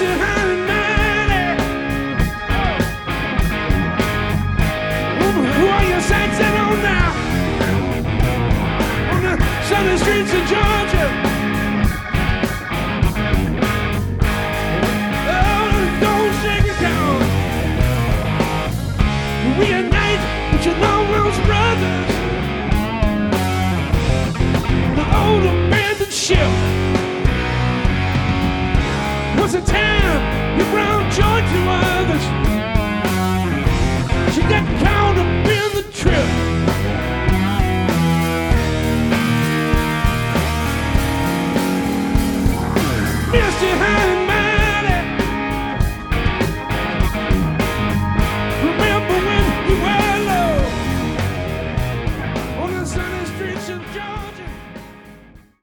you high and mighty. Who are you sighting on now? On the sunny streets of Georgia. Oh, don't shake it down. Reunite with your long-lost brothers. The old abandoned ship. Was a time you brought joy to others. She got caught up in the trip.